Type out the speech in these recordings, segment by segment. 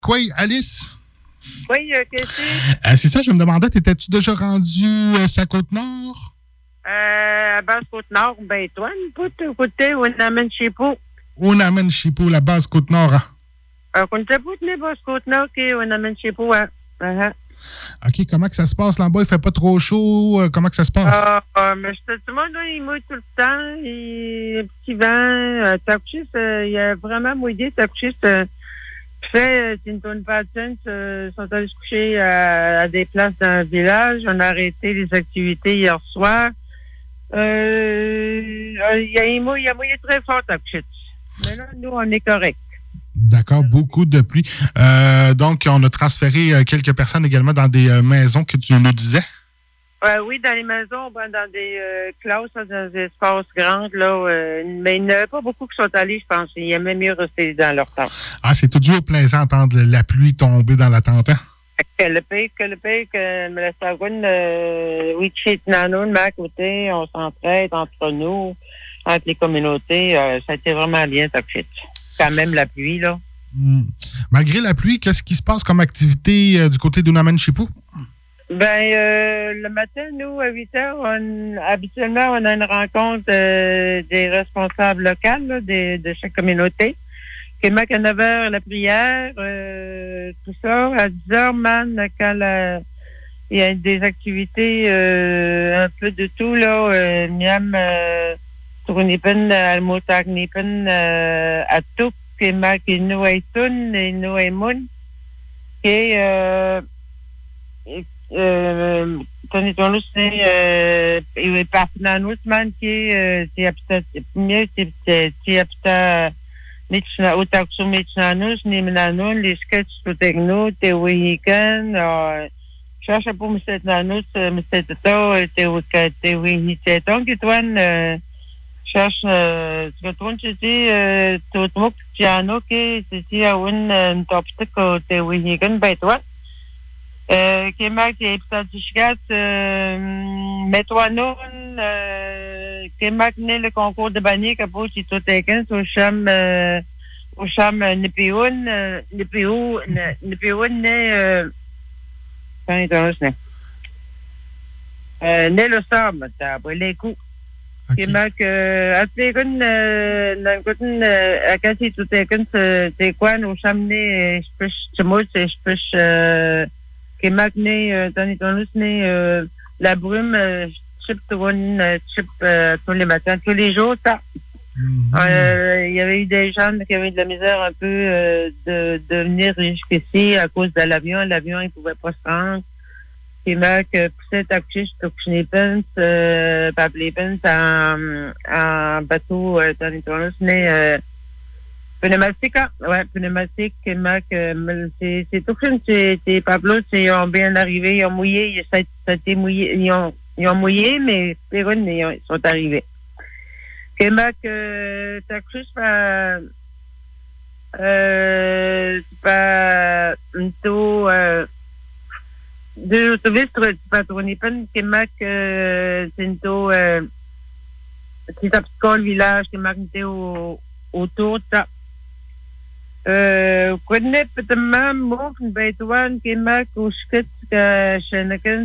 Quoi, Alice? Oui, qu'est-ce que c'est ça, je me demandais, t'étais-tu déjà rendu à Côte-Nord? À Basse-Côte-Nord, ben, toi, une poutre, côté, on amène chez vous. On amène chez vous, la base Côte-Nord. Hein? Quand tu poutre, les Basse-Côte-Nord, on amène chez vous, hein. OK, comment que ça se passe là-bas? Il fait pas trop chaud? Comment que ça se passe? Mais tout le monde, il mouille tout le temps. Il petit vent. Takuchiste, il y a vraiment mouillé. Takuchiste, c'est une bonne patine. Sont allés se coucher à des places dans le village. On a arrêté les activités hier soir. Il a mouillé très fort, Takuchiste. Mais là, nous, on est correct. D'accord, beaucoup de pluie. Donc, on a transféré quelques personnes également dans des maisons que tu nous disais? Oui, dans les maisons, dans des classes, dans des espaces grands, là. Mais il n'y en avait pas beaucoup qui sont allés, je pense. Ils aimaient mieux rester dans leur temps. Ah, c'est toujours plaisant d'entendre la pluie tomber dans la tente, hein? Que le pays, que me laisse à oui, chez Nano, de ma côté, on s'entraide entre nous, entre les communautés. Ça a été vraiment bien, ça fait. Quand même la pluie, là. Malgré la pluie, qu'est-ce qui se passe comme activité du côté d'Unamen-Chipou? Le matin, nous, à 8 heures, habituellement, on a une rencontre des responsables locaux là, de chaque communauté. Québec à 9 heures, la prière, tout ça. À 10 heures, quand il y a des activités un peu de tout, là, miam, tournipen, almotagnipen, atuk, Québec, inuaitun, inuaimun, et Tonitonu, c'est Papananus, man, qui est apta, Mitchna, Otaksu, Mitchanus, Nimananun, les sketchs to techno, Tewihikan, cherche pour M. Nanus, M. Tato, Tewihikan, qui tourne, cherche, tu retournes, tu dis, tout le monde qui a un qui dit à une toptique, Tewihikan, ben toi. Kemak et Ptatichgat, Metwanon, Kemak né le concours de bannier, Capo, si tout est qu'un, au cham Nipéoun, né, né le sable, t'as les coups. Kemak, à Tégun, à Cassi, tout est qu'un, c'est quoi, au cham né, je peux, Québec né, la brume, chip tous les matins, tous les jours, ça. Il y avait eu des gens qui avaient de la misère un peu de venir jusqu'ici à cause de l'avion. L'avion, il pouvait pas se rendre. Québec, poussait taxi, Stockschneepens, Paplepens, en bateau, pneumatique, ouais, pneumatique, Québec, c'est tout comme c'est Pablo, ils ont bien arrivé, ils ont mouillé, ça a été mouillé, ils ont mouillé, mais Péronne, ils sont arrivés. Québec, t'as cru, c'est pas, deux autobus, tu pas tourner pas, Québec, c'est une taux, c'est un petit village, Québec, était autour, ça. Connais peut-être moi une bêtoine qui m'a couché que chez Nakens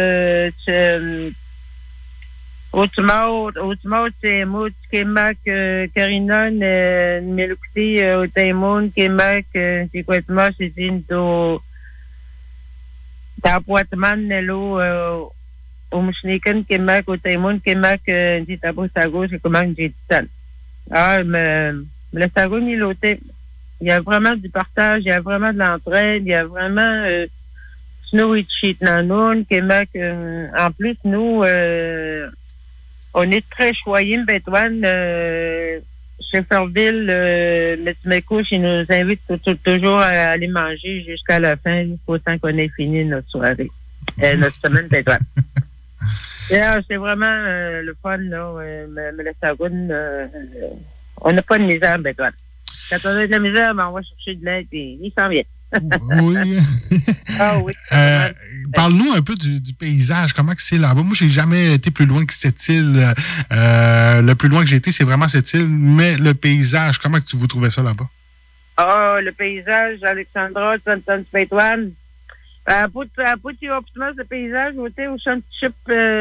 autrement c'est moi qui m'a Karina ne l'écouter au Taïmon qui m'a c'est quoi moi c'est une to t'appoitement l'eau au Mouchniken qui m'a au Taïmon qui m'a dit t'abo sago c'est comment j'ai dit ça mais le sago ni l'hôtel. Il y a vraiment du partage, il y a vraiment de l'entraide, il y a vraiment Snow et Cheat Nanoun, Québec. En plus, nous, on est très choyés, Bétoine. Chez Fairville, Metzmekouche, il nous invite toujours à aller manger jusqu'à la fin, autant qu'on ait fini notre soirée, notre semaine, Bétoine. C'est vraiment le fun, là. Mais le Sagoun, on n'a pas de misère, Bétoine. Quand on a de la misère, ben on va chercher de l'aide et il s'en vient. Oui. Oui. Parle-nous un peu du paysage, comment que c'est là-bas. Moi, j'ai jamais été plus loin que cette île. Le plus loin que j'ai été, c'est vraiment cette île. Mais le paysage, comment que vous trouvez ça là-bas? le paysage, Alexandra, Santan Spaitwan. Puti optimas le paysage, voté au champ chip,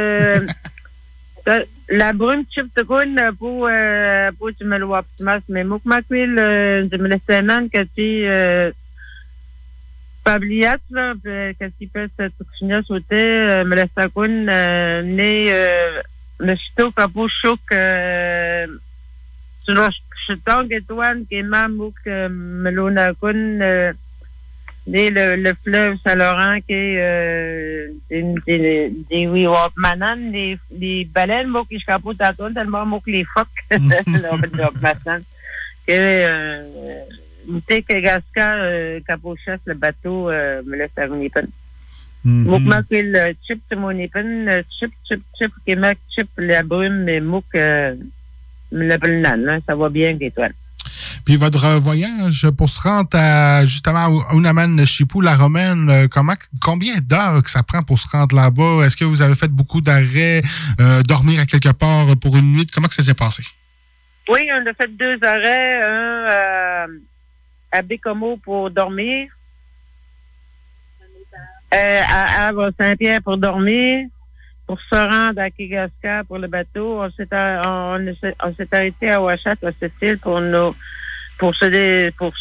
la brune chip de gun pour tu me le optimas, mais mouk maquil, je me laisse un que tu, Pabliat, là, que tu peux se toucher sauter, me laisse un gun, le chito capo choc, sur le chiton étoile, qui est mamouk, melona gun, le fleuve Saint-Laurent qui est des Wapmanan, des baleines, moi qui je capote à toi, tellement moi que les phoques, que t'es que Gasca capochasse le bateau me laisse à mon épine. Mouk le chip de mon épine, chip, qui m'a chip la brume, mais mouk me l'appelle nan, ça va bien qu'étoile. Puis votre voyage pour se rendre à, justement, à Unaman Chipou, la Romaine, combien d'heures que ça prend pour se rendre là-bas? Est-ce que vous avez fait beaucoup d'arrêts, dormir à quelque part pour une nuit? Comment que ça s'est passé? Oui, on a fait 2 arrêts, un à Bécomo pour dormir, à Saint-Pierre pour dormir, pour se rendre à Kigaska pour le bateau. On s'est arrêté à Ouachat, à Cécile, pour manger, pour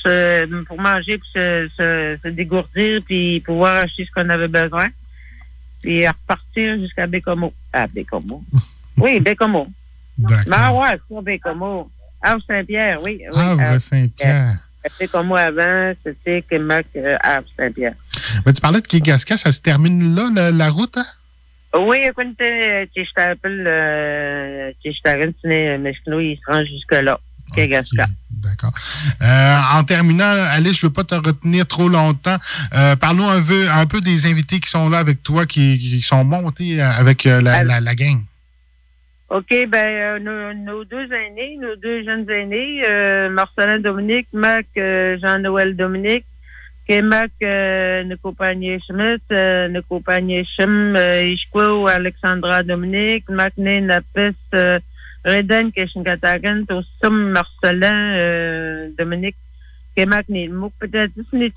se dégourdir, puis pouvoir acheter ce qu'on avait besoin, puis à repartir jusqu'à Bécomo. Bécomo. Oui, Bécomo. D'accord. Ouais, c'est Bécomo. Havre Saint-Pierre, oui. Havre Saint-Pierre. Bécomo avant, c'était Québec, Havre Saint-Pierre. Mais tu parlais de Kigaska, ça se termine là, la route, hein? Oui, quand tu t'appelles, tu il se rend jusque-là. Kigaska. Okay, d'accord. En terminant, Alice, je ne veux pas te retenir trop longtemps. Parlons un peu des invités qui sont là avec toi, qui sont montés avec la gang. OK, nos 2 aînés, nos 2 jeunes aînés, Marcelin Dominique, Mac Jean-Noël Dominique, Mac Nekopanye Schmidt, Nekopanye Schim, Ishko Alexandra Dominique, Mac Napis Reden Keshinkatagan, Tossum Marcelin Dominique, Mac Mouk peut-être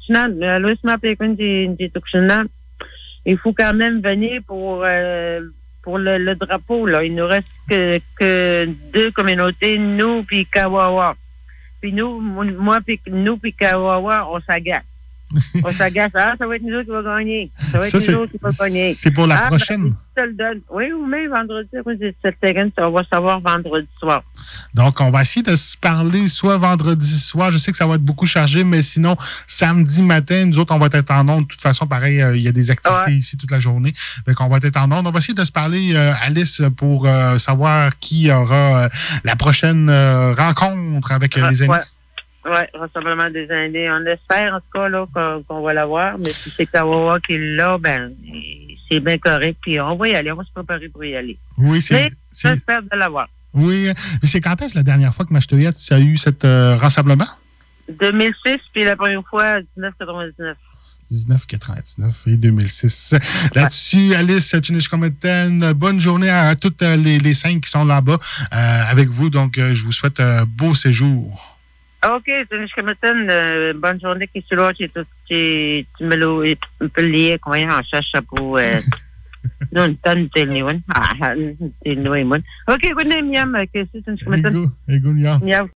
il faut quand même venir pour le drapeau, là. Il nous reste que 2 communautés, nous puis Kawawa. Puis moi puis Kawawa, on s'agace. On s'agace. Ça va être nous autres qui va gagner. Ça va être nous autres qui va gagner. C'est pour la prochaine. Je te le donne. Oui, ou même vendredi. On va savoir vendredi soir. Donc, on va essayer de se parler soit vendredi soir. Je sais que ça va être beaucoup chargé, mais sinon, samedi matin, nous autres, on va être en ondes. De toute façon, pareil, il y a des activités ici toute la journée. Donc, on va être en ondes. On va essayer de se parler, Alice, pour savoir qui aura la prochaine rencontre avec les amis. Oui, rassemblement des Indiens. On espère, en tout cas, là, qu'on va l'avoir. Mais si c'est Kawawa qui l'a, c'est bien correct. Puis on va y aller. On va se préparer pour y aller. Oui, j'espère de l'avoir. Oui. C'est quand est-ce la dernière fois que Machetoyette a eu cet rassemblement? 2006, puis la première fois, 1999. 1999 et 2006. Là-dessus, Alice Chinishkometen, bonne journée à toutes les 5 qui sont là-bas avec vous. Donc, je vous souhaite un beau séjour. OK, Chinishkometen, bonne journée. Qui est là, tu me peux lier, comment on cherche pour... Non, tan telniwan. OK, good name, Yam. Chinishkometen. Ego, Yam.